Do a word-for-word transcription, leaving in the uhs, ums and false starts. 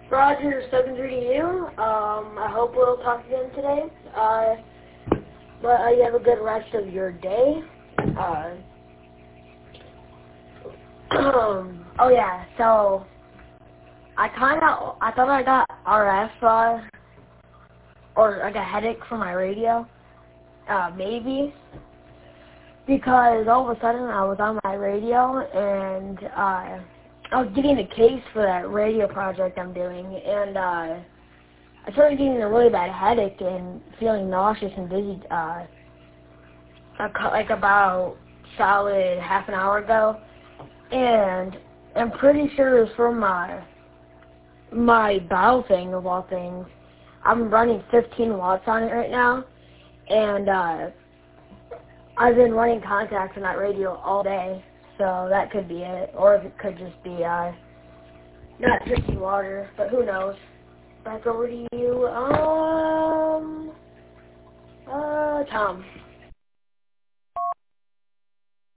Roger, seven three to you. Um, I hope we'll talk again today. Uh, but uh, you have a good rest of your day. Uh, oh yeah, so I kind of, I thought I got R F, uh, or like a headache from my radio. Uh, maybe. Because all of a sudden I was on my radio and uh, I was getting a case for that radio project I'm doing, and uh, I started getting a really bad headache and feeling nauseous and dizzy uh, like about solid half an hour ago, and I'm pretty sure it's from my my bowel thing of all things. I'm running fifteen watts on it right now, and uh, I've been running contacts on that radio all day, so that could be it. Or it could just be uh, not drinking water, but who knows. Back over to you, um, uh, Tom.